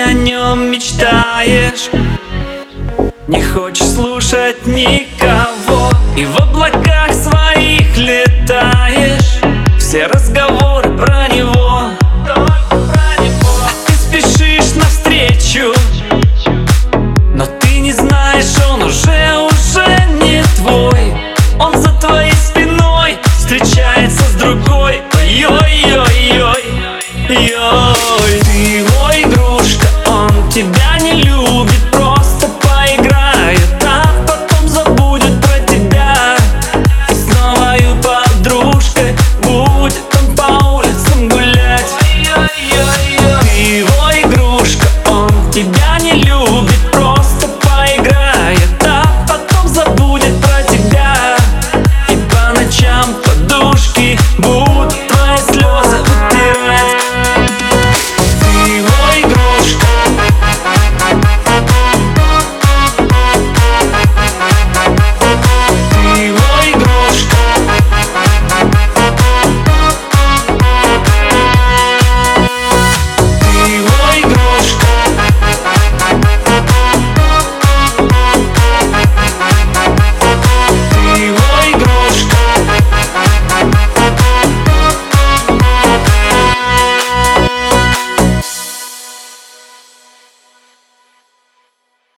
о нем мечтаешь, не хочешь слушать никого, и в облаках своих летаешь. Все разговоры про него, а ты спешишь навстречу, но ты не знаешь, он уже не твой. Он за твоей спиной встречается с другой. Ой-ой-ой-ой, ой. Ты его игрушка, он тебя не любит.